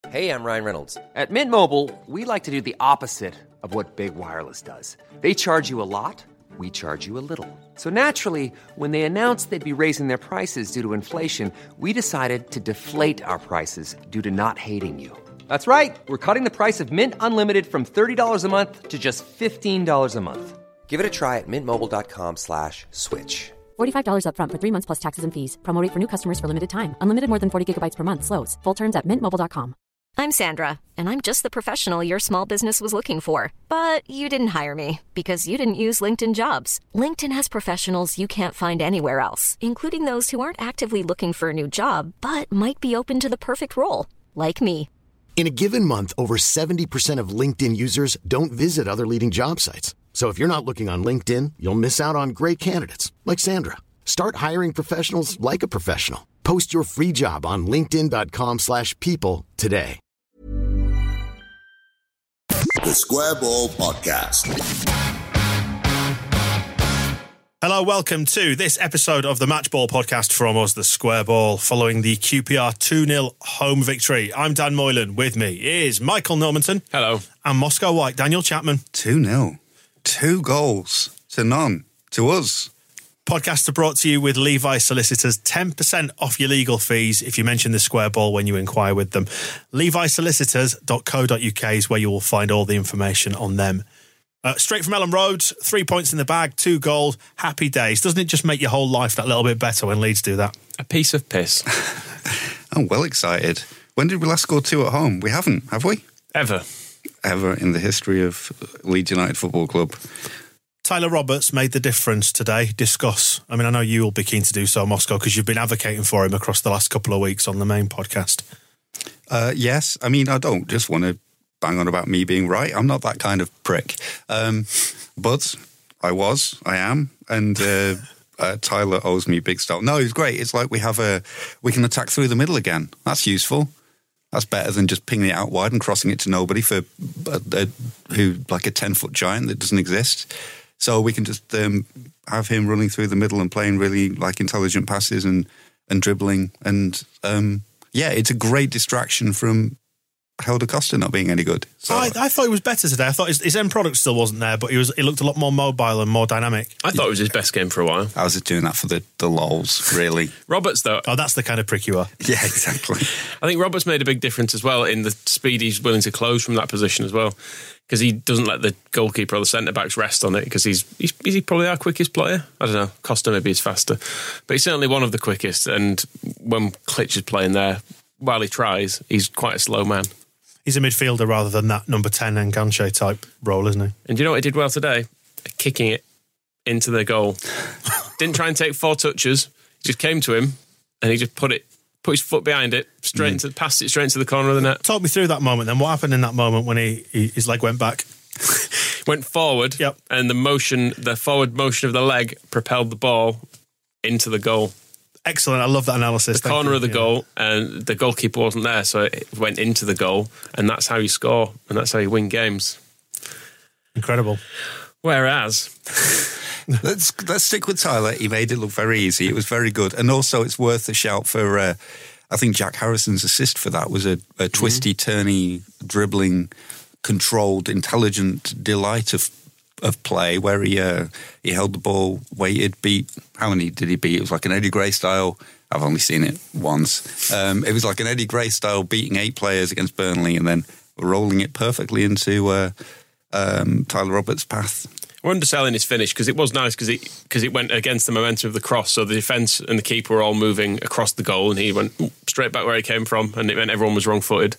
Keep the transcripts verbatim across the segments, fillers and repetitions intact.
Hey, I'm Ryan Reynolds. At Mint Mobile, we like to do the opposite of what Big Wireless does. They charge you a lot, we charge you a little. So naturally, when they announced they'd be raising their prices due to inflation, we decided to deflate our prices due to not hating you. That's right. We're cutting the price of Mint Unlimited from thirty dollars a month to just fifteen dollars a month. Give it a try at mintmobile.com slash switch. forty-five dollars up front for three months plus taxes and fees. Promo rate for new customers for limited time. Unlimited more than forty gigabytes per month. Slows full terms at mint mobile dot com. I'm Sandra, and I'm just the professional your small business was looking for. But you didn't hire me because you didn't use LinkedIn Jobs. LinkedIn has professionals you can't find anywhere else, including those who aren't actively looking for a new job, but might be open to the perfect role, like me. In a given month, over seventy percent of LinkedIn users don't visit other leading job sites. So if you're not looking on LinkedIn, you'll miss out on great candidates like Sandra. Start hiring professionals like a professional. Post your free job on linkedin.com slash people today. The Square Ball Podcast. Hello, welcome to this episode of the Match Ball Podcast from us, the Square Ball, following the Q P R two nil home victory. I'm Dan Moylan. With me is Michael Normanton. Hello. And Moscow White, Daniel Chapman. two nil. Two goals to none. To us. Podcasts are brought to you with Levi Solicitors. ten percent off your legal fees if you mention the Square Ball when you inquire with them. levi solicitors dot co dot uk is where you will find all the information on them. Uh, straight from Ellen Road, three points in the bag, two goals, happy days. Doesn't it just make your whole life that little bit better when Leeds do that? A piece of piss. I'm well excited. When did we last score two at home? We haven't, have we? Ever. Ever in the history of Leeds United Football Club. Tyler Roberts made the difference today. Discuss. I mean, I know you will be keen to do so, Moscow, because you've been advocating for him across the last couple of weeks on the main podcast. Uh, yes. I mean, I don't just want to bang on about me being right. I'm not that kind of prick. Um, but I was, I am, and uh, uh, Tyler owes me big stuff. No, it's great. It's like we have a, we can attack through the middle again. That's useful. That's better than just pinging it out wide and crossing it to nobody for uh, uh, who like a ten-foot giant that doesn't exist. So we can just um, have him running through the middle and playing really like intelligent passes and, and dribbling. And um, yeah, it's a great distraction from Helder Costa not being any good. So I, I thought he was better today. I thought his, his end product still wasn't there, but he was. He looked a lot more mobile and more dynamic. I thought it was his best game for a while. I was just doing that for the, the lols, really. Roberts, though. Oh, that's the kind of prick you are. Yeah, exactly. I think Roberts made a big difference as well in the speed he's willing to close from that position as well. Because he doesn't let the goalkeeper or the centre-backs rest on it, because he's, he's is he probably our quickest player? I don't know. Costa maybe is faster. But he's certainly one of the quickest. And when Klitsch is playing there, while he tries, he's quite a slow man. He's a midfielder rather than that number ten Enganche type role, isn't he? And do you know what he did well today? Kicking it into the goal. Didn't try and take four touches. He just came to him and he just put it, put his foot behind it, straight mm. into, passed it straight into the corner of the net. Talk me through that moment then. What happened in that moment when he, he his leg went back? Went forward, yep. And the motion, the forward motion of the leg propelled the ball into the goal. Excellent. I love that analysis. The Thank corner you. of the yeah. goal, and the goalkeeper wasn't there, so it went into the goal, and that's how you score, and that's how you win games. Incredible. Whereas... let's let's stick with Tyler. He made it look very easy. It was very good. And also it's worth a shout for, uh, I think Jack Harrison's assist for that was a, a twisty, mm-hmm. turny, dribbling, controlled, intelligent delight of of play where he uh, he held the ball, waited, beat. How many did he beat? It was like an Eddie Gray style. I've only seen it once. Um, it was like an Eddie Gray style, beating eight players against Burnley and then rolling it perfectly into uh, um, Tyler Roberts' path. We're underselling his finish because it was nice because it because it went against the momentum of the cross. So the defence and the keeper were all moving across the goal, and he went straight back where he came from, and it meant everyone was wrong-footed.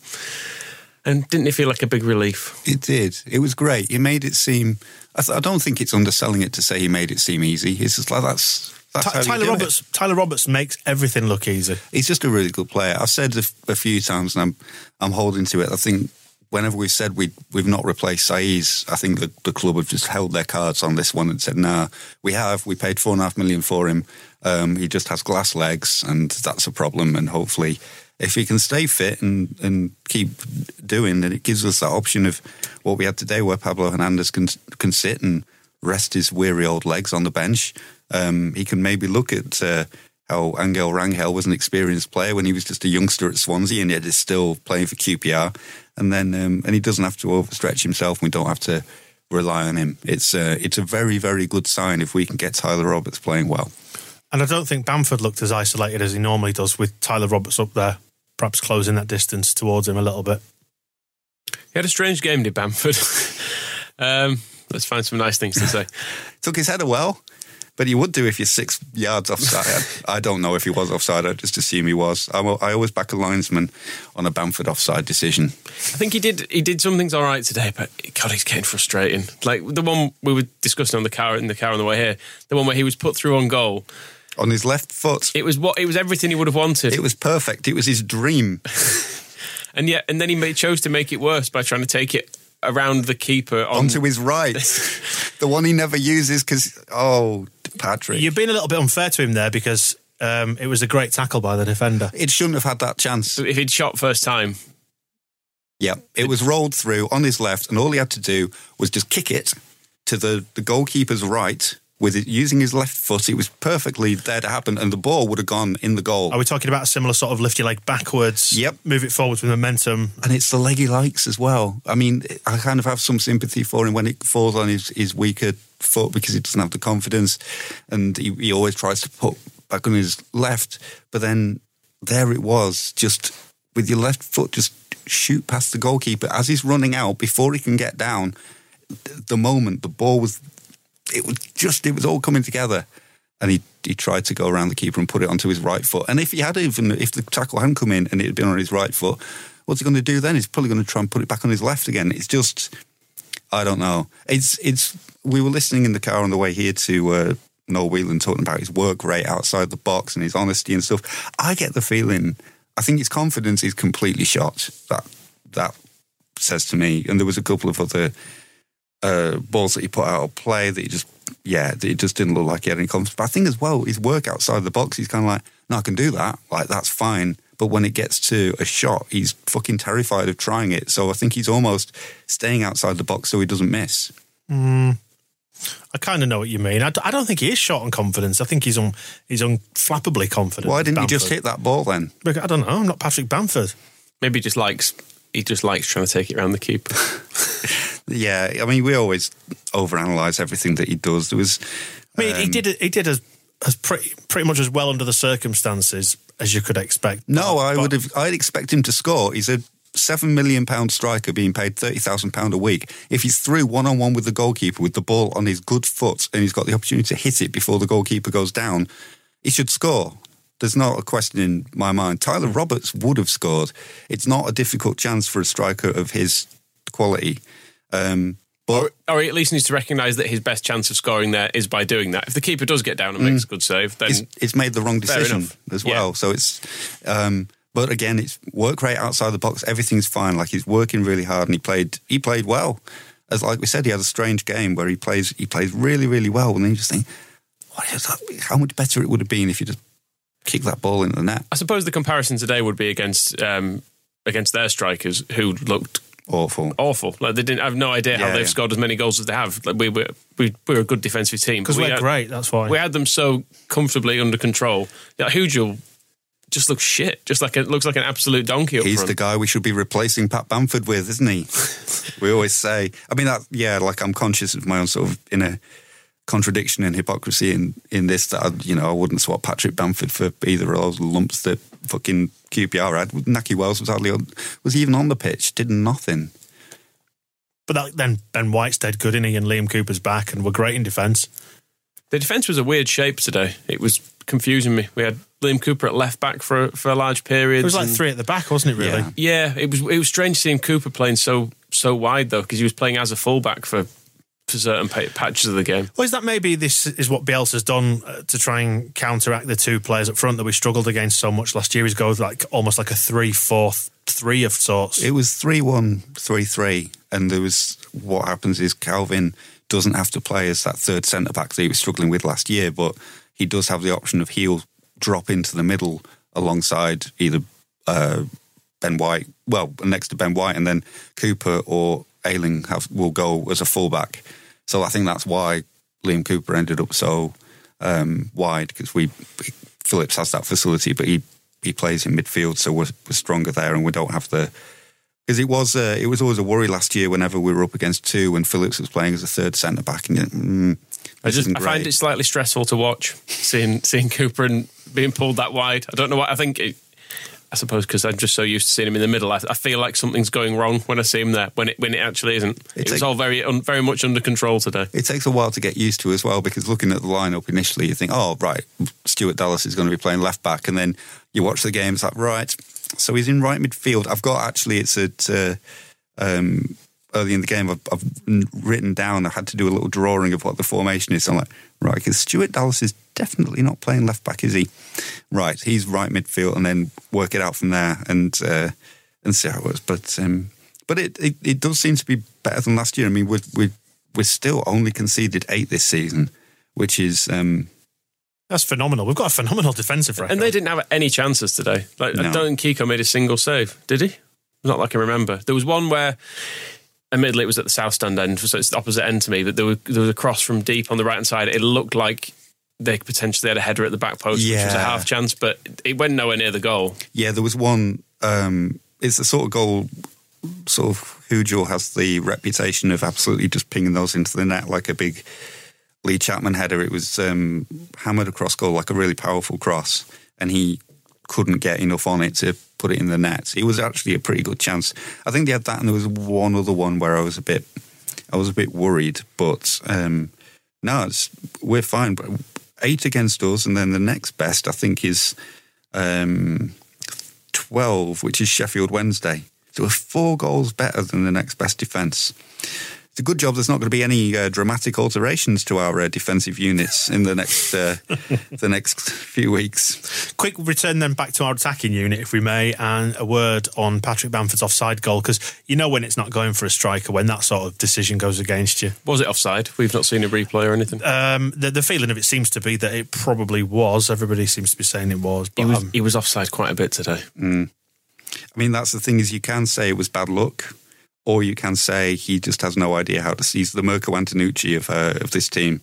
And didn't it feel like a big relief? It did. It was great. He made it seem... I, th- I don't think it's underselling it to say he made it seem easy. It's just like that's... that's T- how Tyler you do Roberts. it. Tyler Roberts makes everything look easy. He's just a really good player. I've said a, f- a few times, and I'm I'm holding to it. I think whenever we've said we we've not replaced Saiz, I think the, the club have just held their cards on this one and said, "Nah, we have. We paid four and a half million for him. Um, he just has glass legs, and that's a problem. And hopefully, if he can stay fit and and keep doing, then it gives us that option of what we had today, where Pablo Hernandez can can sit and rest his weary old legs on the bench. Um, he can maybe look at uh, how Angel Rangel was an experienced player when he was just a youngster at Swansea, and yet is still playing for Q P R. And then um, and he doesn't have to overstretch himself. We don't have to rely on him. It's uh, it's a very, very good sign if we can get Tyler Roberts playing well. And I don't think Bamford looked as isolated as he normally does with Tyler Roberts up there, perhaps closing that distance towards him a little bit. He had a strange game, did Bamford? um, let's find some nice things to say. Took his header well. But he would do if you're six yards offside. I don't know if he was offside. I just assume he was. I, I always back a linesman on a Bamford offside decision. I think he did. He did some things all right today, but God, he's getting frustrating. Like the one we were discussing on the car in the car on the way here, the one where he was put through on goal on his left foot. It was what it was everything he would have wanted. It was perfect. It was his dream. and yet, and then he made, chose to make it worse by trying to take it around the keeper on, onto his right, the one he never uses because oh. Patrick. You've been a little bit unfair to him there because um, it was a great tackle by the defender. It shouldn't have had that chance. If he'd shot first time. Yeah, it was rolled through on his left and all he had to do was just kick it to the, the goalkeeper's right with it using his left foot. It was perfectly there to happen and the ball would have gone in the goal. Are we talking about a similar sort of lift your leg backwards, yep. move it forwards with momentum? And it's the leg he likes as well. I mean, I kind of have some sympathy for him when it falls on his, his weaker foot because he doesn't have the confidence and he, he always tries to put back on his left. But then there it was, just with your left foot, just shoot past the goalkeeper as he's running out before he can get down. The moment the ball was, it was just, it was all coming together. And he, he tried to go around the keeper and put it onto his right foot. And if he had even, if the tackle hadn't come in and it had been on his right foot, what's he going to do then? He's probably going to try and put it back on his left again. It's just, I don't know. It's, it's, we were listening in the car on the way here to uh, Noel Whelan talking about his work rate outside the box and his honesty and stuff. I get the feeling, I think his confidence is completely shot. That, that says to me. And there was a couple of other uh, balls that he put out of play that he just, yeah, it just didn't look like he had any confidence. But I think as well, his work outside the box, he's kind of like, no, I can do that. Like, that's fine. But when it gets to a shot, he's fucking terrified of trying it. So I think he's almost staying outside the box so he doesn't miss. Mm, I kind of know what you mean. I, d- I don't think he is short on confidence. I think he's un- he's unflappably confident. Why didn't Bamford. he just hit that ball then? I don't know. I'm not Patrick Bamford. Maybe he just likes he just likes trying to take it around the keeper. Yeah, I mean, we always overanalyze everything that he does. There was, I mean, um, he did he did as, as pretty pretty much as well under the circumstances as you could expect. No, but, I but, would have. I'd expect him to score. He's a seven million pound striker being paid thirty thousand pound a week. If he's through one on one with the goalkeeper with the ball on his good foot and he's got the opportunity to hit it before the goalkeeper goes down, he should score. There's not a question in my mind. Tyler Roberts would have scored. It's not a difficult chance for a striker of his quality. Um, but or, or he at least needs to recognise that his best chance of scoring there is by doing that. If the keeper does get down and mm, makes a good save, then it's, it's made the wrong decision as well. Yeah. So it's, um, but again, it's work rate outside the box. Everything's fine. Like, he's working really hard, and he played. He played well. As like we said, he had a strange game where he plays. He plays really, really well, and then you just think, what is that? How much better it would have been if you just kick that ball into the net. I suppose the comparison today would be against um, against their strikers who looked awful. Awful. Like, they didn't have no idea yeah, how they've yeah. scored as many goals as they have. Like, we were we, we were a good defensive team because we we're had, great. That's why we had them so comfortably under control. Like, Hugel just looks shit. Just like it looks like an absolute donkey up He's front. the guy we should be replacing Pat Bamford with, isn't he? We always say. I mean, that, yeah, like, I'm conscious of my own sort of inner contradiction and hypocrisy in, in this, that I, you know, I wouldn't swap Patrick Bamford for either of those lumps that fucking Q P R had. Naki Wells was hardly on, was even on the pitch, did nothing. But that, then Ben White stayed good, innit he? And Liam Cooper's back and were great in defence. The defence was a weird shape today. It was confusing me. We had Liam Cooper at left back for for a large period. It was like and, three at the back, wasn't it? Really? Yeah. yeah, it was. It was strange seeing Cooper playing so so wide though, because he was playing as a fullback for. for certain patches of the game. Well, is that maybe this is what Bielsa's done uh, to try and counteract the two players up front that we struggled against so much last year? He's going like almost like a three four three of sorts. It was three one three three, and there was what happens is Calvin doesn't have to play as that third centre back that he was struggling with last year, but he does have the option of he'll drop into the middle alongside either uh, Ben White, well next to Ben White, and then Cooper or Ayling have, will go as a fullback. So I think that's why Liam Cooper ended up so um, wide, because we Phillips has that facility, but he, he plays in midfield, so we're, we're stronger there, and we don't have the... Because it was uh, it was always a worry last year whenever we were up against two and Phillips was playing as a third centre back. And mm, I just I find it slightly stressful to watch seeing seeing Cooper and being pulled that wide. I don't know what I think. It, I suppose because I'm just so used to seeing him in the middle. I, I feel like something's going wrong when I see him there when it when it actually isn't. It, it was all very un, very much under control today. It takes a while to get used to as well, because looking at the lineup initially, you think, oh right, Stuart Dallas is going to be playing left back, and then you watch the game, it's like right. So he's in right midfield. I've got actually, it's at uh, um, early in the game, I've, I've written down, I had to do a little drawing of what the formation is. So I'm like, right, because Stuart Dallas is definitely not playing left back, is he? Right, he's right midfield, and then work it out from there and uh, and see how it works. But um, but it, it, it does seem to be better than last year. I mean, we're, we're, we're still only conceded eight this season, which is... Um, That's phenomenal. We've got a phenomenal defensive record. And they didn't have any chances today. Like, no. I don't think Kiko made a single save, did he? Not like I remember. There was one where, admittedly, it was at the south stand end, so it's the opposite end to me, but there was, there was a cross from deep on the right-hand side. It looked like they potentially had a header at the back post, yeah. which was a half chance, but it went nowhere near the goal. Yeah, there was one... Um, it's the sort of goal... Sort of Hujo has the reputation of absolutely just pinging those into the net like a big... Lee Chapman header. It was um, hammered across goal like a really powerful cross, and he couldn't get enough on it to put it in the net. It was actually a pretty good chance. I think they had that, and there was one other one where I was a bit, I was a bit worried. But um, no, it's, we're fine. But eight against us, and then the next best I think is um, twelve, which is Sheffield Wednesday. So we're four goals better than the next best defence. It's a good job there's not going to be any uh, dramatic alterations to our uh, defensive units in the next uh, the next few weeks. Quick return then back to our attacking unit, if we may, and a word on Patrick Bamford's offside goal, because you know when it's not going for a striker, when that sort of decision goes against you. Was it offside? We've not seen a replay or anything. Um, the, the feeling of it seems to be that it probably was. Everybody seems to be saying it was. But, he, was um, he was offside quite a bit today. Mm. I mean, that's the thing, is you can say it was bad luck, or you can say he just has no idea how to seize the Mirko Antonucci of uh, of this team.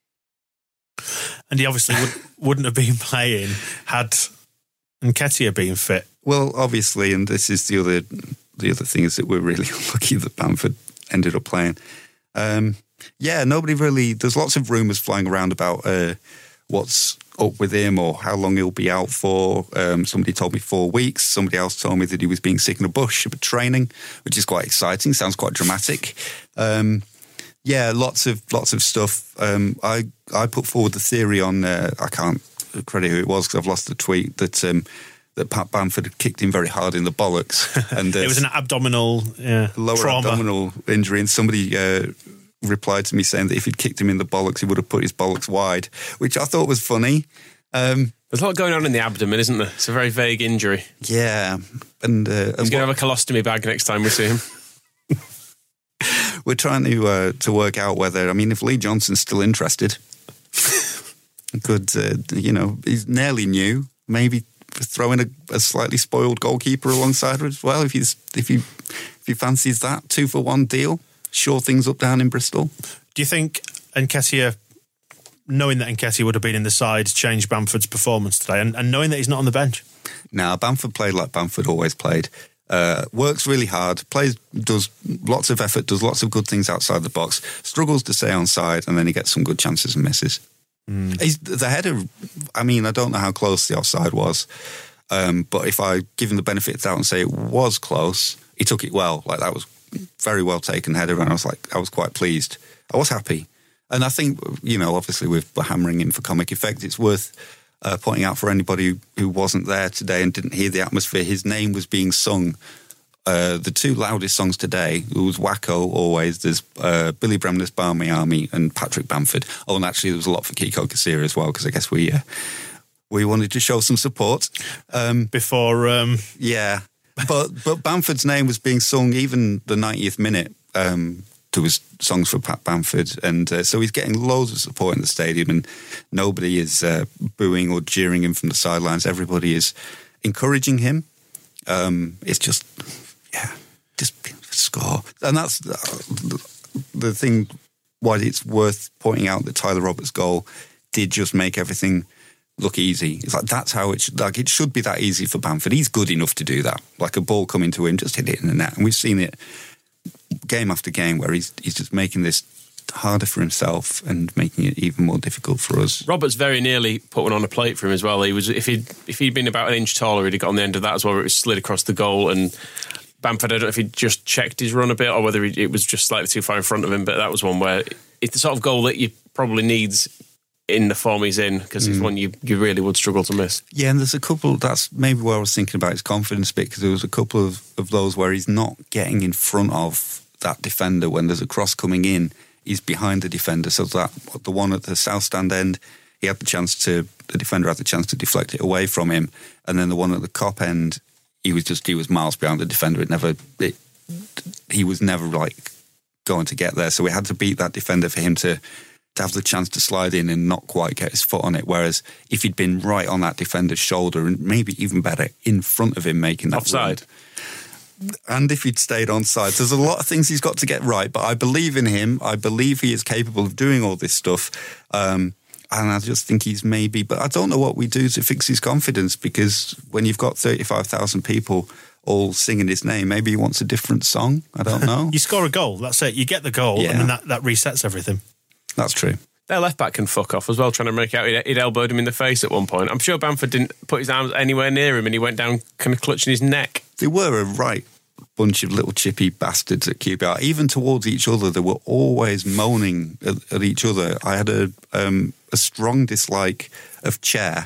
And he obviously would, wouldn't have been playing had Nketiah been fit. Well, obviously, and this is the other the other thing, is that we're really unlucky that Bamford ended up playing. Um, yeah, nobody really... There's lots of rumours flying around about uh, what's up with him or how long he'll be out for. Um, somebody told me four weeks. Somebody else told me that he was being sick in a bush for training, which is quite exciting. Sounds quite dramatic. Um, yeah, lots of lots of stuff. Um, I I put forward the theory on. Uh, I can't credit who it was because I've lost the tweet that. Um, that Pat Bamford had kicked him very hard in the bollocks. And uh, it was an abdominal yeah, lower trauma. abdominal injury, and somebody uh, replied to me saying that if he'd kicked him in the bollocks, he would have put his bollocks wide, which I thought was funny. Um, There's a lot going on in the abdomen, isn't there? It's a very vague injury. Yeah. And, uh, He's going to have a colostomy bag next time we see him. We're trying to uh, to work out whether, I mean, if Lee Johnson's still interested, could, uh, you know, he's nearly new, maybe throw in a, a slightly spoiled goalkeeper alongside her as well, if he's if he if he fancies that two for one deal, shore things up down in Bristol. Do you think Nketiah, knowing that Nketiah would have been in the side, changed Bamford's performance today, and, and knowing that he's not on the bench? No, Bamford played like Bamford always played. Uh, works really hard, plays, does lots of effort, does lots of good things outside the box, struggles to stay on side, and then he gets some good chances and misses. Mm. He's, the header, I mean, I don't know how close the offside was, um, but if I give him the benefit of the doubt and say it was close, he took it well. Like, that was very well taken header, and I was like, I was quite pleased. I was happy. And I think, you know, obviously with hammering him for comic effect, it's worth uh, pointing out for anybody who, who wasn't there today and didn't hear the atmosphere, his name was being sung. Uh, the two loudest songs today, it was Wacko always, there's uh, Billy Bremner's Barmy Army and Patrick Bamford. Oh, and actually there was a lot for Kiko Casilla as well, because I guess we uh, we wanted to show some support. Um, Before... Um... Yeah, but but Bamford's name was being sung even the ninetieth minute. Um, there was songs for Pat Bamford, and uh, so he's getting loads of support in the stadium, and nobody is uh, booing or jeering him from the sidelines. Everybody is encouraging him. Um, it's just... Yeah, just score. And that's the, the thing why it's worth pointing out that Tyler Roberts' goal did just make everything look easy. It's like that's how it should, like it should be that easy for Bamford. He's good enough to do that. Like a ball coming to him, just hit it in the net. And we've seen it game after game where he's he's just making this harder for himself and making it even more difficult for us. Roberts very nearly put one on a plate for him as well. He was if he'd if he'd been about an inch taller, he'd have got on the end of that as well, where it was slid across the goal. And Bamford, I don't know if he just checked his run a bit or whether he, it was just slightly too far in front of him, but that was one where it's the sort of goal that you probably needs in the form he's in, because it's mm. one you, you really would struggle to miss. Yeah, and there's a couple, that's maybe where I was thinking about his confidence bit, because there was a couple of, of those where he's not getting in front of that defender when there's a cross coming in. He's behind the defender, so that the one at the south stand end, he had the chance to, the defender had the chance to deflect it away from him, and then the one at the Kop end, he was just, he was miles behind the defender. It never, it, he was never like going to get there, so we had to beat that defender for him to to have the chance to slide in and not quite get his foot on it. Whereas if he'd been right on that defender's shoulder and maybe even better in front of him making that offside. Run, and if he'd stayed onside, there's a lot of things he's got to get right. But I believe in him. I believe he is capable of doing all this stuff. Um, and I just think he's maybe, but I don't know what we do to fix his confidence, because when you've got thirty-five thousand people all singing his name, maybe he wants a different song. I don't know. You score a goal, that's it. You get the goal, yeah. and then that, that resets everything. That's true. Their left back can fuck off as well, trying to make out he'd, he'd elbowed him in the face at one point. I'm sure Bamford didn't put his arms anywhere near him and he went down kind of clutching his neck. They were a right bunch of little chippy bastards at Q P R. Even towards each other, they were always moaning at, at each other. I had a, um, a strong dislike of Chair.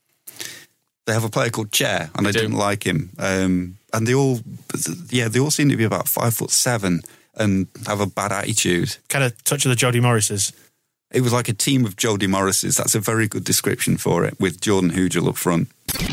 They have a player called Chair, and they I didn't like him. Um, and they all, yeah, they all seem to be about five foot seven and have a bad attitude. Kind of touch of the Jody Morrises. It was like a team of Jody Morrises. That's a very good description for it, with Jordan Hugel up front.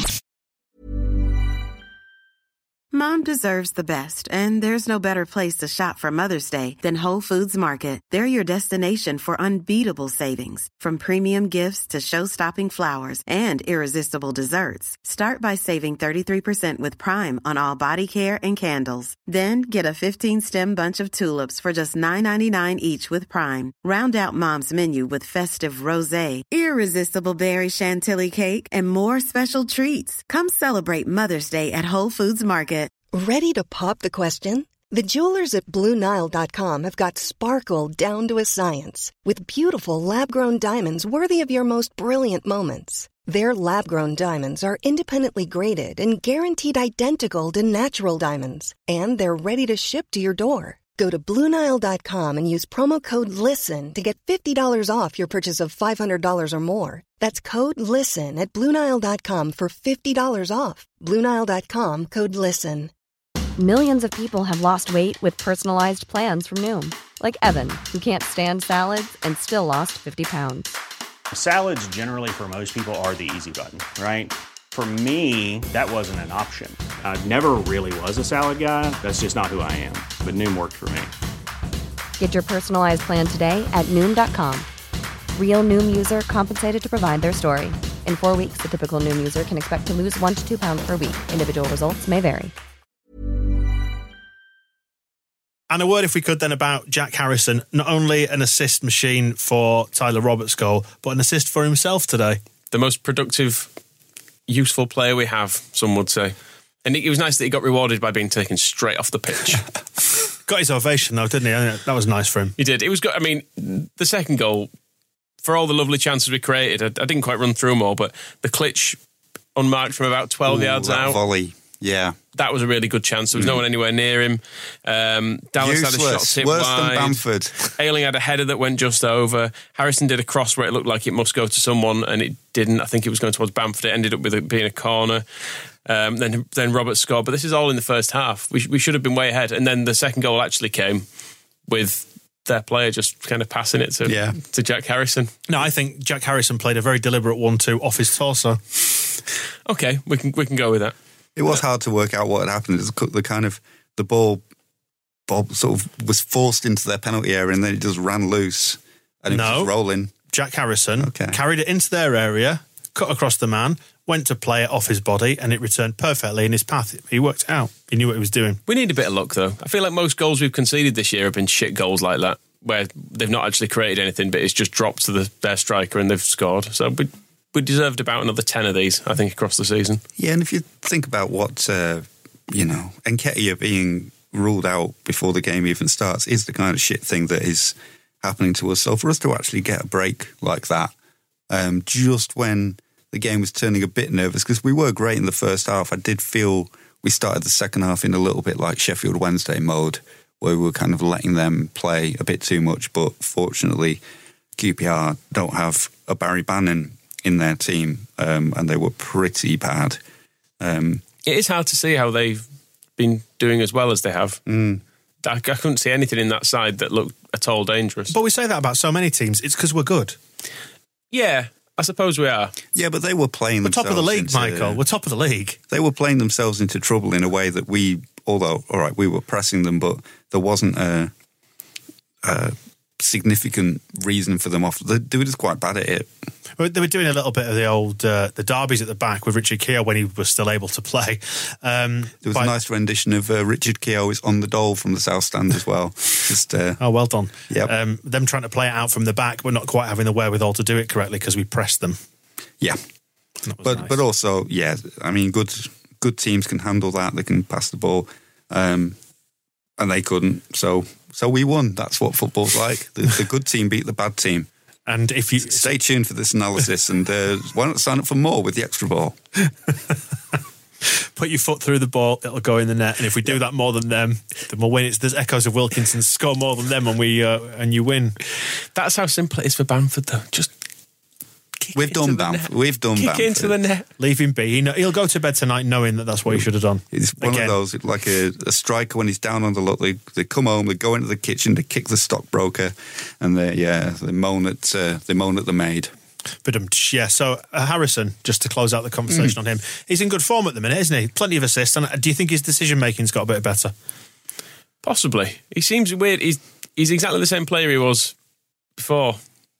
Mom deserves the best, and there's no better place to shop for Mother's Day than Whole Foods Market. They're your destination for unbeatable savings, from premium gifts to show-stopping flowers and irresistible desserts. Start by saving thirty-three percent with Prime on all body care and candles. Then get a fifteen-stem bunch of tulips for just nine ninety-nine each with Prime. Round out Mom's menu with festive rosé, irresistible berry chantilly cake, and more special treats. Come celebrate Mother's Day at Whole Foods Market. Ready to pop the question? The jewelers at Blue Nile dot com have got sparkle down to a science with beautiful lab-grown diamonds worthy of your most brilliant moments. Their lab-grown diamonds are independently graded and guaranteed identical to natural diamonds, and they're ready to ship to your door. Go to Blue Nile dot com and use promo code LISTEN to get fifty dollars off your purchase of five hundred dollars or more. That's code LISTEN at Blue Nile dot com for fifty dollars off. Blue Nile dot com, code LISTEN. Millions of people have lost weight with personalized plans from Noom. Like Evan, who can't stand salads and still lost fifty pounds. Salads generally for most people are the easy button, right? For me, that wasn't an option. I never really was a salad guy. That's just not who I am. But Noom worked for me. Get your personalized plan today at Noom dot com. Real Noom user compensated to provide their story. In four weeks, the typical Noom user can expect to lose one to two pounds per week. Individual results may vary. And a word, if we could, then about Jack Harrison. Not only an assist machine for Tyler Roberts' goal, but an assist for himself today. The most productive, useful player we have, some would say. And it was nice that he got rewarded by being taken straight off the pitch. Got his ovation, though, didn't he? I think that was nice for him. He did. It was good. I mean, the second goal, for all the lovely chances we created, I, I didn't quite run through them all, but the Klitsch unmarked from about twelve Ooh, yards that out. volley, yeah. That was a really good chance. There was mm. no one anywhere near him. Um, Dallas Useless. had a shot tipped Worse wide. than Bamford. Ayling had a header that went just over. Harrison did a cross where it looked like it must go to someone, and it didn't. I think it was going towards Bamford. It ended up with it being a corner. Um, then then Roberts scored. But this is all in the first half. We, we should have been way ahead. And then the second goal actually came with their player just kind of passing it to, yeah. to Jack Harrison. No, I think Jack Harrison played a very deliberate one two off his torso. Okay, we can we can go with that. It was hard to work out what had happened. It was the kind of, the ball Bob sort of was forced into their penalty area and then it just ran loose and it no, was just rolling. Jack Harrison okay. carried it into their area, cut across the man, went to play it off his body and it returned perfectly in his path. He worked out. He knew what he was doing. We need a bit of luck, though. I feel like most goals we've conceded this year have been shit goals like that, where they've not actually created anything, but it's just dropped to the, their striker and they've scored. So we, we deserved about another ten of these, I think, across the season. Yeah, and if you think about what, uh, you know, Nketiah being ruled out before the game even starts is the kind of shit thing that is happening to us. So for us to actually get a break like that, um, just when the game was turning a bit nervous, because we were great in the first half, I did feel we started the second half in a little bit like Sheffield Wednesday mode, where we were kind of letting them play a bit too much. But fortunately, Q P R don't have a Barry Bannon in their team, um, and they were pretty bad. Um, it is hard to see how they've been doing as well as they have. Mm. I, I couldn't see anything in that side that looked at all dangerous. But we say that about so many teams. It's because we're good. Yeah, I suppose we are. Yeah, but they were playing We're themselves top of the league, into, Michael. We're top of the league. They were playing themselves into trouble in a way that we, although, all right, we were pressing them, but there wasn't a, a significant reason for them off. They, they were just quite bad at it. They were doing a little bit of the old uh, the derbies at the back with Richard Keogh when he was still able to play. Um, there was by, a nice rendition of uh, Richard Keogh is on the dole from the South Stand as well. Just uh, oh, well done. Yep. Um, them trying to play it out from the back, but not quite having the wherewithal to do it correctly because we pressed them. Yeah, but nice. but also yeah, I mean, good good teams can handle that. They can pass the ball, um, and they couldn't. So so we won. That's what football's like. The, the good team beat the bad team. And if you stay tuned for this analysis, and uh, why not sign up for more with the extra ball? Put your foot through the ball, it'll go in the net. And if we do that more than them, then we'll win. It's, there's echoes of Wilkinson score more than them, and we uh, and you win. That's how simple it is for Bamford, though. Just kick we've it done into the Bamford. net. We've done kick Bamford. It into the net. Leave him be. He know, he'll go to bed tonight knowing that that's what he should have done. It's one Again. of those, like a, a striker when he's down on the luck. They, they come home, they go into the kitchen, they kick the stockbroker, and they yeah they moan at uh, they moan at the maid. But um, yeah, so uh, Harrison, just to close out the conversation mm. on him, he's in good form at the minute, isn't he? Plenty of assists. And do you think his decision making's got a bit better? Possibly. He seems weird. He's he's exactly the same player he was before,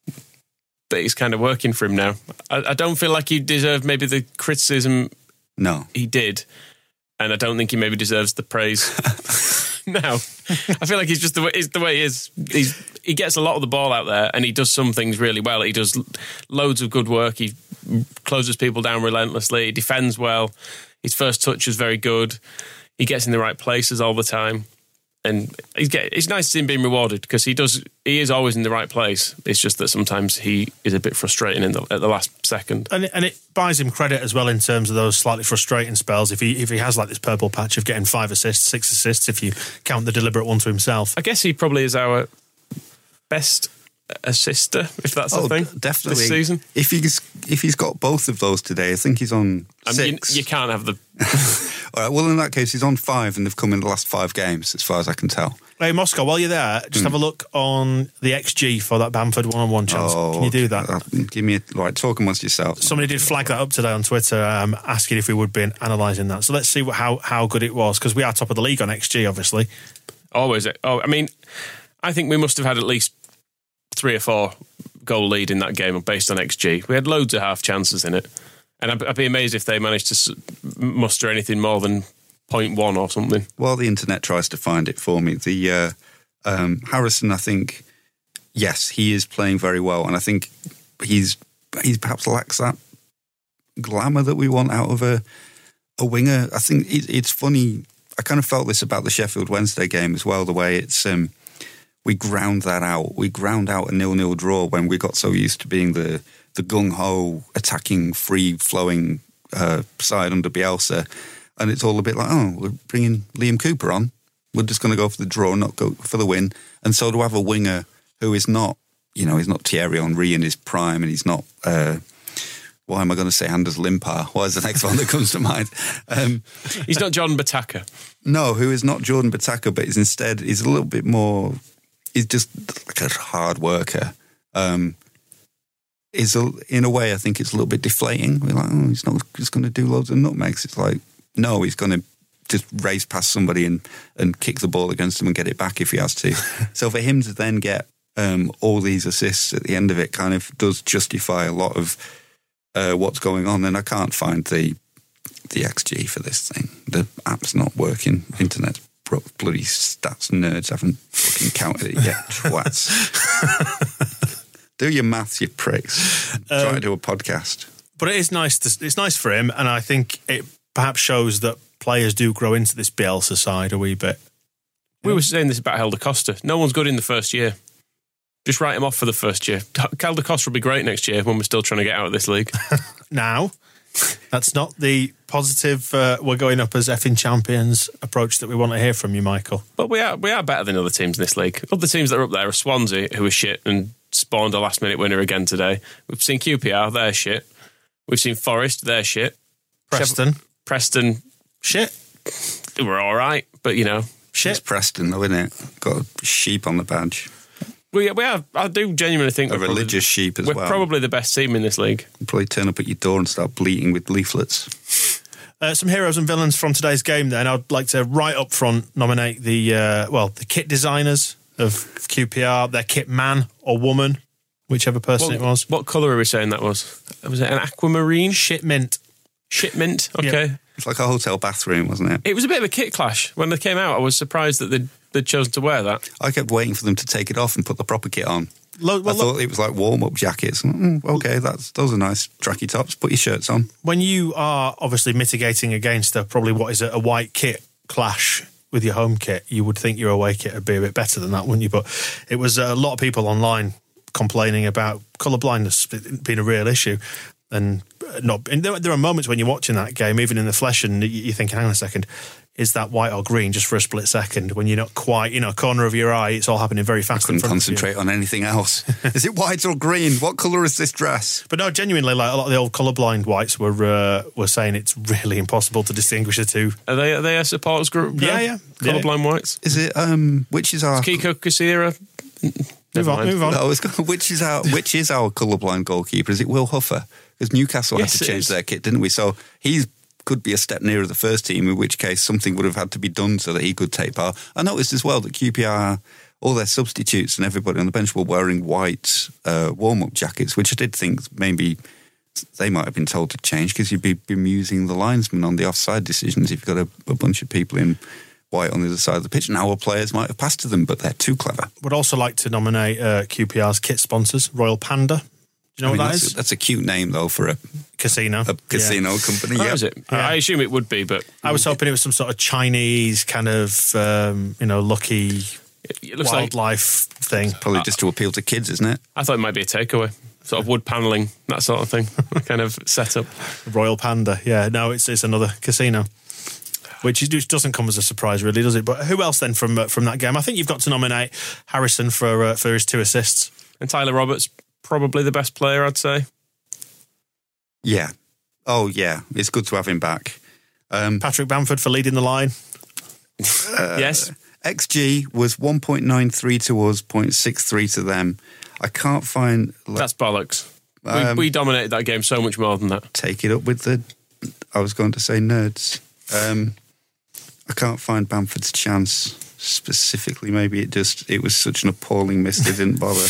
but he's kind of working for him now. I, I don't feel like he deserved maybe the criticism. No, he did, and I don't think he maybe deserves the praise. No, I feel like he's just the way, he's the way he is. He's, he gets a lot of the ball out there, and he does some things really well. He does loads of good work. He closes people down relentlessly. He defends well. His first touch is very good. He gets in the right places all the time. And he's get, it's nice to see him being rewarded because he does. He is always in the right place. It's just that sometimes he is a bit frustrating in the, at the last second. And it, and it buys him credit as well in terms of those slightly frustrating spells. If he if he has like this purple patch of getting five assists, six assists, if you count the deliberate one to himself. I guess he probably is our best assister, if that's oh, the thing. Definitely. This season. If he's if he's got both of those today, I think he's on I mean, six. You, you can't have the. All right. Well, in that case, he's on five, and they've come in the last five games, as far as I can tell. Hey, Moscow, while you're there, just mm. have a look on the X G for that Bamford one-on-one chance. Oh, Can you do that? Uh, give me a... Right, talk amongst yourself. Somebody did flag that up today on Twitter, um, asking if we would be analysing that. So let's see what, how, how good it was, because we are top of the league on X G, obviously. Always. Oh, I mean, I think we must have had at least three or four goal lead in that game based on X G. We had loads of half chances in it. And I'd, I'd be amazed if they managed to muster anything more than point one or something. Well, the internet tries to find it for me. The uh, um, Harrison, I think, yes, he is playing very well, and I think he's he's perhaps lacks that glamour that we want out of a a winger. I think it, it's funny. I kind of felt this about the Sheffield Wednesday game as well. The way it's um, we ground that out. We ground out a nil-nil draw when we got so used to being the the gung ho, attacking, free flowing uh, side under Bielsa. And it's all a bit like, oh, we're bringing Liam Cooper on. We're just going to go for the draw, not go for the win. And so to have a winger who is not, you know, he's not Thierry Henry in his prime, and he's not, uh, why am I going to say Anders Limpar? Why is the next one that comes to mind? Um, he's not Jordan Bataka. No, who is not Jordan Bataka, but is instead, he's a little bit more, he's just like a hard worker. Um, is a, in a way, I think it's a little bit deflating. We're like, oh, he's not just going to do loads of nutmegs. It's like, no, he's going to just race past somebody and, and kick the ball against them and get it back if he has to. So for him to then get um, all these assists at the end of it kind of does justify a lot of uh, what's going on. And I can't find the the X G for this thing. The app's not working. Internet bloody stats nerds haven't fucking counted it yet. Twats. Do your maths, you pricks. Try Um, to do a podcast. But it is nice. To, it's nice for him, and I think it perhaps shows that players do grow into this Bielsa side a wee bit. We were saying this about Helder Costa. No one's good in the first year. Just write him off for the first year. Helder Costa will be great next year when we're still trying to get out of this league. Now, that's not the positive uh, we're going up as effing champions approach that we want to hear from you, Michael. But we are we are better than other teams in this league. Other teams that are up there are Swansea, who are shit and spawned a last-minute winner again today. We've seen Q P R, they're shit. We've seen Forest, they're shit. Preston. Sheff- Preston. Shit. We're all right, but, you know. Shit. It's Preston, though, isn't it? Got a sheep on the badge. We, we have, I do genuinely think... A religious probably, sheep as we're well. We're probably the best team in this league. You'll probably turn up at your door and start bleating with leaflets. Uh, some heroes and villains from today's game then. I'd like to right up front nominate the, uh, well, the kit designers of Q P R, their kit man or woman, whichever person what, it was. What colour are we saying that was? Was it an aquamarine? Shit mint. Shit mint, okay. Yep. It's like a hotel bathroom, wasn't it? It was a bit of a kit clash. When they came out, I was surprised that they'd, they'd chosen to wear that. I kept waiting for them to take it off and put the proper kit on. Lo- well, I thought look, it was like warm-up jackets. Mm, okay, that's those are nice tracky tops. Put your shirts on. when you are obviously mitigating against a, probably what is a, a white kit clash with your home kit, you would think your away kit would be a bit better than that, wouldn't you? But it was uh, a lot of people online complaining about colour blindness being a real issue. And not, and there, there are moments when you're watching that game, even in the flesh, and you're thinking, hang on a second, is that white or green just for a split second? When you're not quite, you know, corner of your eye, it's all happening very fast. I couldn't concentrate on anything else. Is it white or green? What colour is this dress? But no, genuinely, like a lot of the old colourblind whites were uh, were saying it's really impossible to distinguish the two. Are they are they a supporters group? Yeah, yeah. Colourblind yeah. whites? Is it, um, which is our... Kiko Kasira? Move on, move on. No, it's, which is our which is our colourblind goalkeeper? Is it Will Huffer? Because Newcastle Yes, had to it change is. their kit, didn't we? So he could be a step nearer the first team, in which case something would have had to be done so that he could take part. I noticed as well that Q P R, all their substitutes and everybody on the bench were wearing white uh, warm-up jackets, which I did think maybe they might have been told to change because you'd be bemusing the linesman on the offside decisions if you've got a, a bunch of people in white on the other side of the pitch. And our players might have passed to them, but they're too clever. Would also like to nominate uh, Q P R's kit sponsors, Royal Panda. Do you know I mean, what that that's, is? A, that's a cute name, though, for a Casino. a casino Yeah. company. Oh, yeah. is it? Yeah. I assume it would be, but... I was hoping it was some sort of Chinese kind of, um, you know, lucky It looks like... wildlife thing. Probably just to appeal to kids, isn't it? I thought it might be a takeaway. Sort of wood panelling, that sort of thing. kind of setup. Royal Panda. Yeah, no, it's it's another casino. Which is, which doesn't come as a surprise, really, does it? But who else then from uh, from that game? I think you've got to nominate Harrison for uh, for his two assists. And Tyler Roberts, probably the best player, I'd say. Yeah. Oh, yeah. It's good to have him back. Um, Patrick Bamford for leading the line. uh, Yes. X G was one point nine three to us, zero point six three to them. I can't find... That's bollocks. Um, we, we dominated that game so much more than that. Take it up with the... I was going to say nerds. Um, I can't find Bamford's chance specifically. Maybe it just... It was such an appalling miss they didn't bother.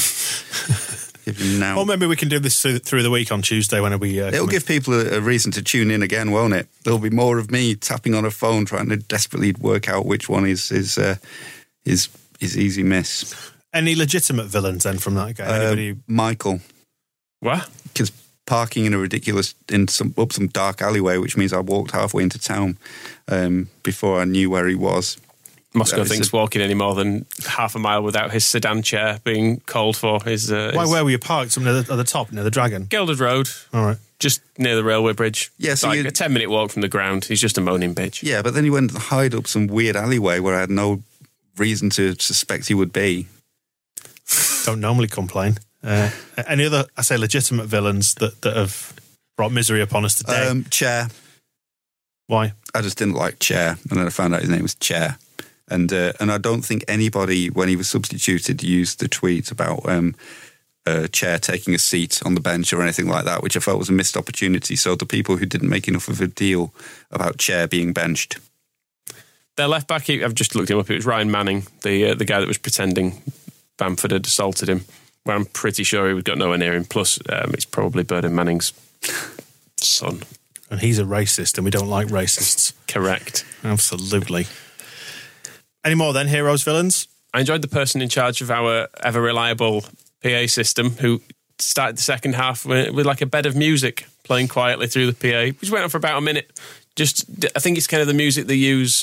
Even now. Well, maybe we can do this through, through the week on Tuesday when we... Uh, It'll give people a, a reason to tune in again, won't it? There'll be more of me tapping on a phone trying to desperately work out which one is is uh, is, is easy miss. Any legitimate villains then from that game? Uh, Anybody? Michael. What? Because parking in a ridiculous, in some up some dark alleyway, which means I walked halfway into town um, before I knew where he was. Moscow That thinks is a- walking any more than half a mile without his sedan chair being called for is... Uh, Why, is where were you parked? Somewhere at the, at the top, near the Dragon? Gelderd Road, All right. just near the railway bridge. Yeah, so like you- a ten-minute walk from the ground. He's just a moaning bitch. Yeah, but then he went and hide up some weird alleyway where I had no reason to suspect he would be. Don't normally complain. Uh, any other, I say, legitimate villains that, that have brought misery upon us today? Um, Chair. Why? I just didn't like Chair, and then I found out his name was Chair. And uh, and I don't think anybody, when he was substituted, used the tweet about um, uh, Chair taking a seat on the bench or anything like that, which I felt was a missed opportunity. So the people who didn't make enough of a deal about Chair being benched. Their left back, he- I've just looked him up. It was Ryan Manning, the uh, the guy that was pretending Bamford had assaulted him. Where I'm pretty sure he got nowhere near him. Plus, um, it's probably Bernard Manning's son. And he's a racist, and we don't like racists. Correct. Absolutely. Any more then, heroes, villains? I enjoyed the person in charge of our ever reliable P A system who started the second half with, with like a bed of music playing quietly through the P A, which went on for about a minute. Just, I think it's kind of the music they use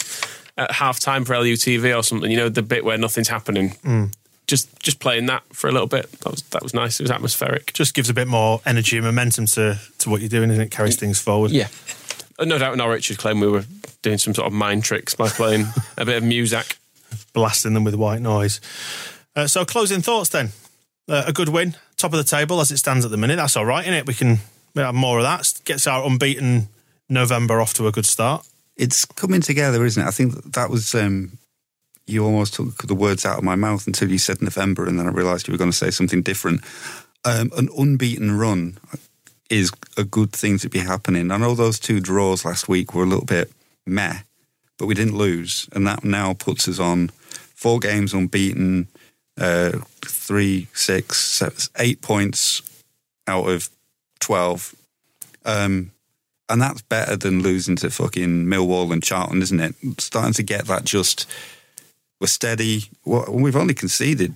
at half time for L U T V or something. You know, the bit where nothing's happening. Mm. Just, just playing that for a little bit. That was that was nice. It was atmospheric. Just gives a bit more energy and momentum to to what you're doing, and it carries things forward. Yeah. No doubt Norwich would claim we were doing some sort of mind tricks by playing a bit of music. Blasting them with white noise. Uh, so closing thoughts then. Uh, a good win, top of the table as it stands at the minute. That's all right, isn't it? We can we have more of that. Gets our unbeaten November off to a good start. It's coming together, isn't it? I think that was, um, you almost took the words out of my mouth until you said November, and then I realised you were going to say something different. Um, an unbeaten run is a good thing to be happening. I know those two draws last week were a little bit meh, but we didn't lose, and that now puts us on four games unbeaten, uh, three, six, seven, eight points out of twelve. Um, and that's better than losing to fucking Millwall and Charlton, isn't it? Starting to get that just, we're steady. Well, we've only conceded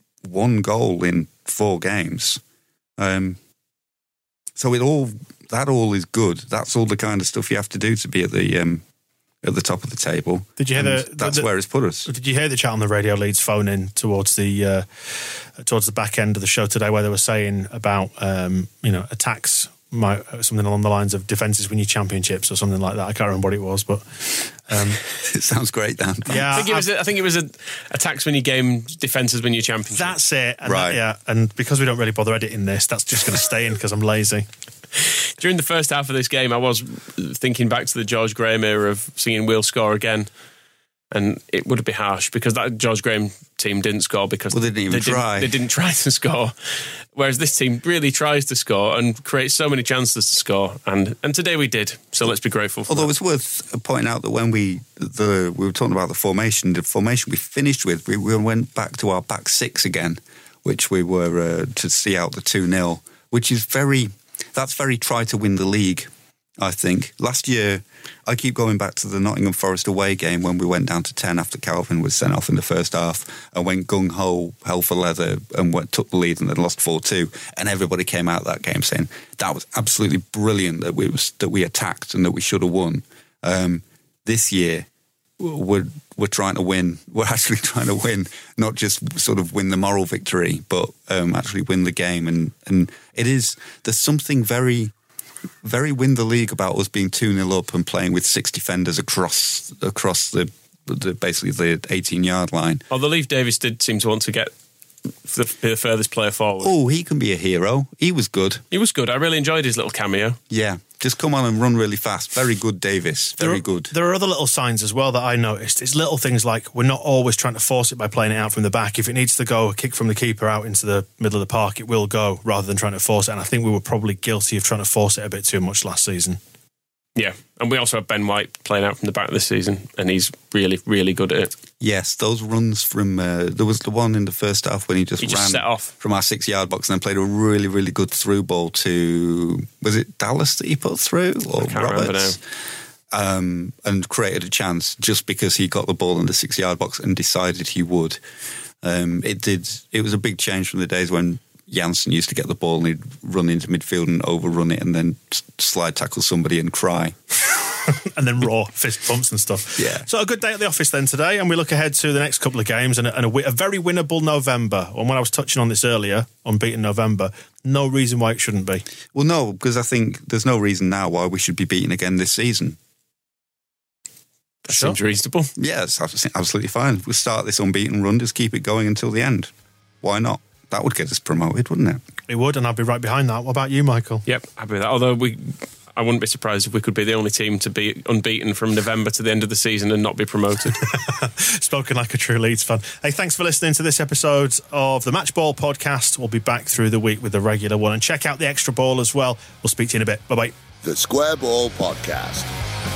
one goal in four games. Um, so it all, that all is good. That's all the kind of stuff you have to do to be at the um, at the top of the table. Did you hear the, that's the, where it's put us. Did you hear the chat on the radio leads phone in towards the uh, towards the back end of the show today, where they were saying about um, you know attacks, might, something along the lines of defences win your championships or something like that. I can't remember what it was, but um, it sounds great, Dan. Yeah, I think it was. A, I think it was a attacks win your game, defences win your championship. That's it, and right? That, yeah, and because we don't really bother editing this, that's just going to stay in because I'm lazy. During the first half of this game, I was thinking back to the George Graham era of singing "We'll score again," and it would be harsh because that George Graham team didn't score because well, they didn't even they try. Didn't, they didn't try to score, whereas this team really tries to score and creates so many chances to score, and and today we did. So let's be grateful for Although that. it's worth pointing out that when we the we were talking about the formation, the formation we finished with, we, we went back to our back six again, which we were uh, to see out the two nil, which is very. That's very try to win the league, I think. Last year, I keep going back to the Nottingham Forest away game when we went down to ten after Calvin was sent off in the first half and went gung-ho, hell for leather, and went, took the lead and then lost four two. And everybody came out of that game saying that was absolutely brilliant, that we was, that we attacked and that we should have won. Um, this year, we're, we're trying to win. We're actually trying to win, not just sort of win the moral victory, but um, actually win the game. And, and it is, there's something very, very win the league about us being two nil up and playing with six defenders across across the, the basically the eighteen-yard line. Although Leif Davis did seem to want to get the, the furthest player forward. Oh, he can be a hero. He was good. He was good. I really enjoyed his little cameo. Yeah. Just come on and run really fast. Very good, Davis. Very there are, good. There are other little signs as well that I noticed. It's little things like we're not always trying to force it by playing it out from the back. If it needs to go a kick from the keeper out into the middle of the park, it will go rather than trying to force it. And I think we were probably guilty of trying to force it a bit too much last season. Yeah, and we also have Ben White playing out from the back this season, and he's really, really good at it. Yes, those runs from, uh, there was the one in the first half when he just he ran just set off from our six-yard box and then played a really, really good through ball to, was it Dallas that he put through? Or I can't Roberts? remember now. Um, and created a chance just because he got the ball in the six-yard box and decided he would. Um, it did, it was a big change from the days when Janssen used to get the ball and he'd run into midfield and overrun it and then slide tackle somebody and cry. And then raw fist bumps and stuff. Yeah. So a good day at the office then today, and we look ahead to the next couple of games and a, and a, a very winnable November. And when I was touching on this earlier, unbeaten November, no reason why it shouldn't be. Well, no, because I think there's no reason now why we should be beaten again this season. That sure. Seems reasonable. Yeah, it's absolutely fine. We'll start this unbeaten run, just keep it going until the end. Why not? That would get us promoted, wouldn't it? It would, and I'd be right behind that. What about you, Michael? Yep, happy with that. Although we, I wouldn't be surprised if we could be the only team to be unbeaten from November to the end of the season and not be promoted. Spoken like a true Leeds fan. Hey, thanks for listening to this episode of the Match Ball podcast. We'll be back through the week with the regular one. And check out the Extra Ball as well. We'll speak to you in a bit. Bye-bye. The Square Ball Podcast.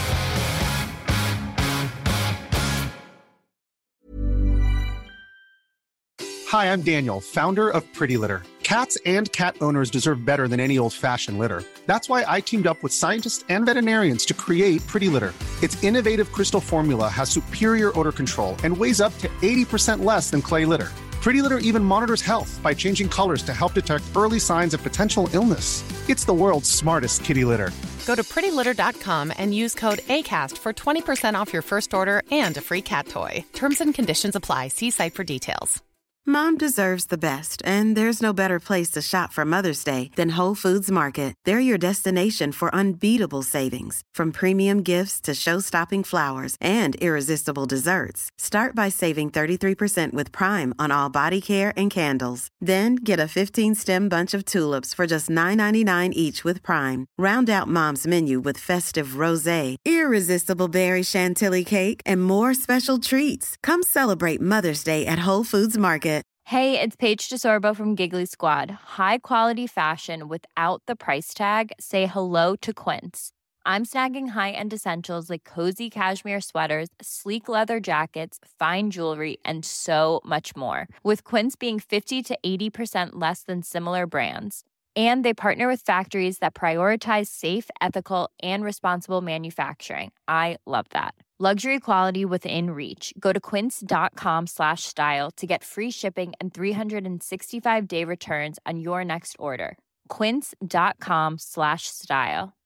Hi, I'm Daniel, founder of Pretty Litter. Cats and cat owners deserve better than any old-fashioned litter. That's why I teamed up with scientists and veterinarians to create Pretty Litter. Its innovative crystal formula has superior odor control and weighs up to eighty percent less than clay litter. Pretty Litter even monitors health by changing colors to help detect early signs of potential illness. It's the world's smartest kitty litter. Go to pretty litter dot com and use code ACAST for twenty percent off your first order and a free cat toy. Terms and conditions apply. See site for details. Mom deserves the best, and there's no better place to shop for Mother's Day than Whole Foods Market. They're your destination for unbeatable savings, from premium gifts to show-stopping flowers and irresistible desserts. Start by saving thirty-three percent with Prime on all body care and candles. Then get a fifteen-stem bunch of tulips for just nine ninety-nine each with Prime. Round out Mom's menu with festive rosé, irresistible berry chantilly cake, and more special treats. Come celebrate Mother's Day at Whole Foods Market. Hey, it's Paige DeSorbo from Giggly Squad. High quality fashion without the price tag. Say hello to Quince. I'm snagging high-end essentials like cozy cashmere sweaters, sleek leather jackets, fine jewelry, and so much more. With Quince being fifty to eighty percent less than similar brands. And they partner with factories that prioritize safe, ethical, and responsible manufacturing. I love that. Luxury quality within reach. Go to quince.com slash style to get free shipping and three sixty-five day returns on your next order. Quince.com slash style.